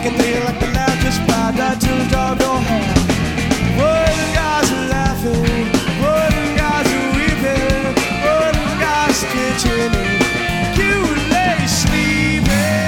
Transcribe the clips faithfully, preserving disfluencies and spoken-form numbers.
can tell you like the laugh just by the tilt of your hair. Oh, the guys are laughing, oh, the guys are weeping, oh, the guys are kitchen and you lay sleeping.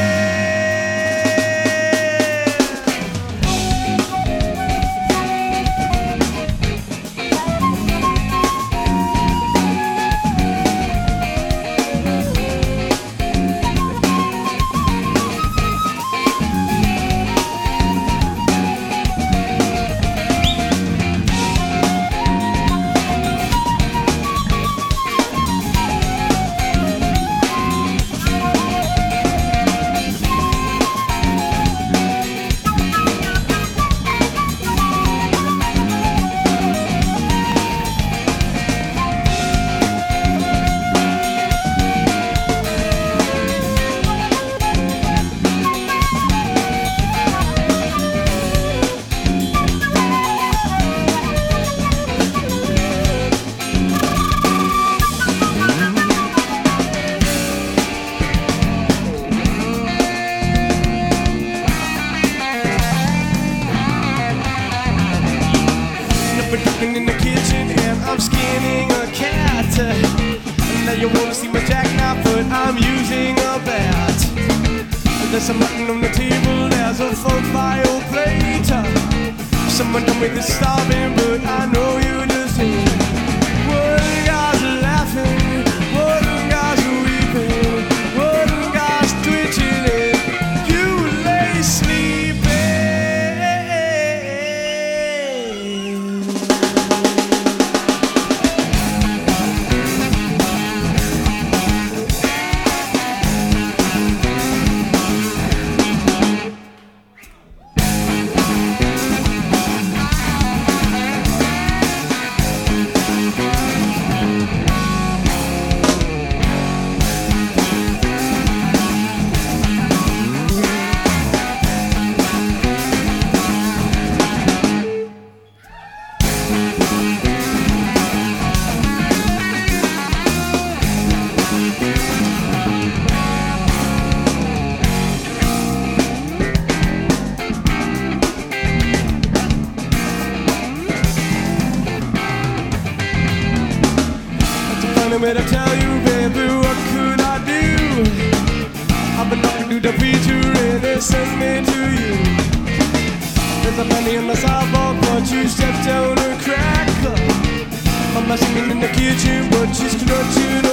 In the kitchen and I'm skinning a cat. Now you wanna see my jackknife, but I'm using a bat. There's some mutton on the table, there's a fun fire plate. Someone told me this is starving, but I know you just hate. Well, the guys are laughing, well, the guys are weeping, well, the guys twitching and you lay sleeping. But I tell you, baby, what could I do? I've been talking to the preacher and they sent me to you. There's a penny on the sidewalk, but you stepped on a crack. I'm not singing in the kitchen, but she's clutching